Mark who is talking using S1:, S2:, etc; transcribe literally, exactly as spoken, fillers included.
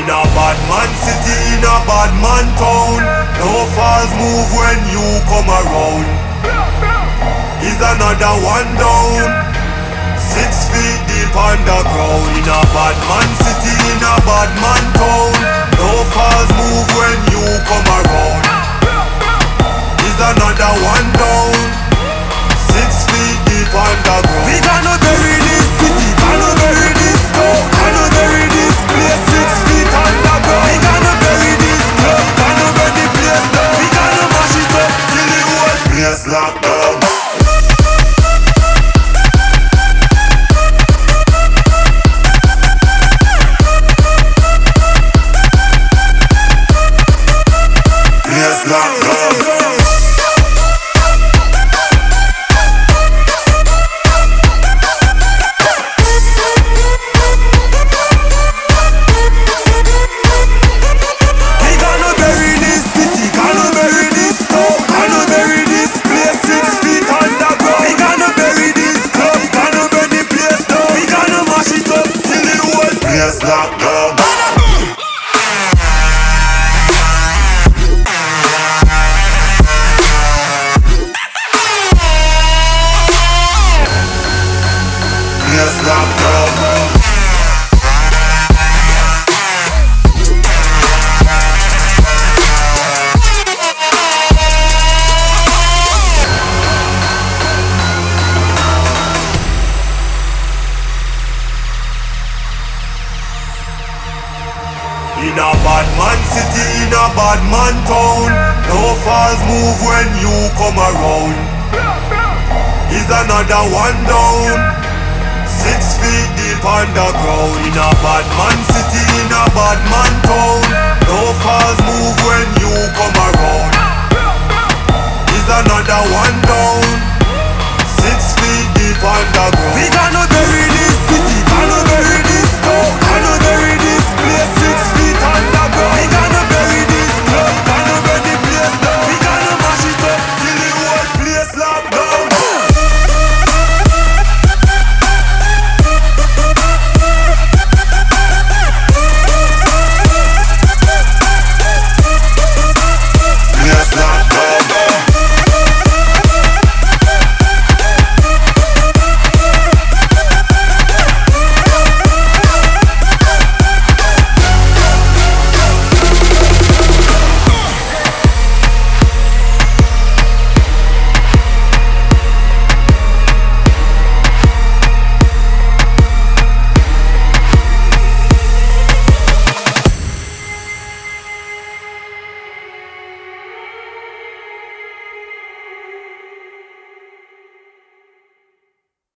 S1: In a bad man city, in a bad man town, no falls move when you come around. Is another one down, six feet deep underground. In a bad man city, in a bad man town, no falls move when you come around. Is another one down, six feet deep underground. We gonna bury this city, gonna bury this town, gonna bury this place six feet underground. We gonna bury this club, gonna burn the place down. We gonna mash it up till the whole place locked down. Place locked down. Place locked down. Place locked down. In a bad man city, in a bad man town, no falls move when you come around. Is another one down, six feet deep underground. In a bad man city, in a bad man town, no falls move when you come around. Is another one down, six feet deep underground. We